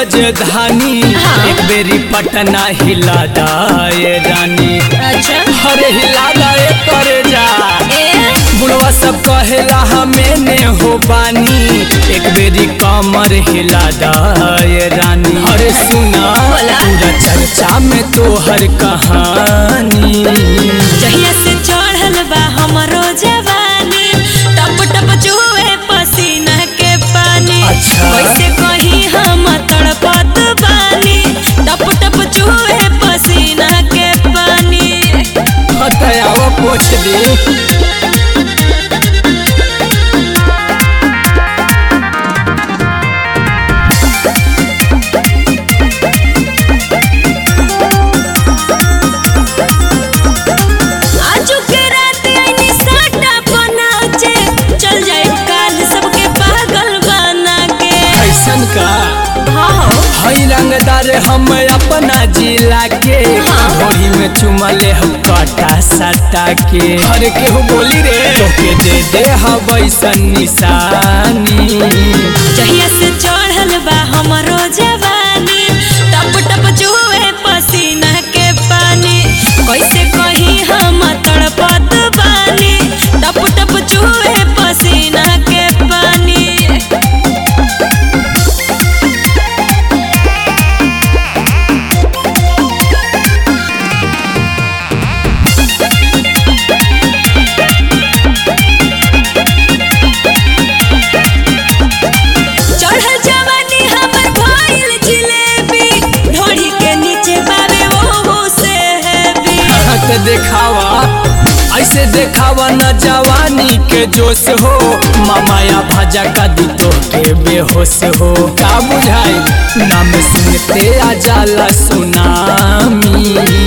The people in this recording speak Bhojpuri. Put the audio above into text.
राजधानी एक बेरी पटना हिला दाए रानी। अच्छा अरे हिला दाए करे जा बुढ़वा सब कहेला हमें ने हो बानी एक बेरी कमर हिला दाए रानी। अरे सुना पूरा चर्चा में तोहर कहानी जहिया से चढ़ल बा हमरो जवानी टप टप चुए पसीना के पानी। अच्छा। कैसे कहीं हम तड़पत बानी टप टप चुए पसीना के पानी। हटावा पोछ दे हई रंगदार हम अपना जिला के घोड़ी में चुमले हम काटा सटा के हर के हो बोली रे तोके दे हवैसन निशानी जहिया से चढ़ल बा हमरो जवानी टप टप चुए पसीना के पानी। कैसे कहीं हम तड़पत बानी टप टप चुए पसीना के पानी। देखावा ऐसे देखावा न जवानी के जोश हो मामाया भाजा का दी तो के बेहोश हो का बुझाई नाम सुनते आ जाला सुनामी।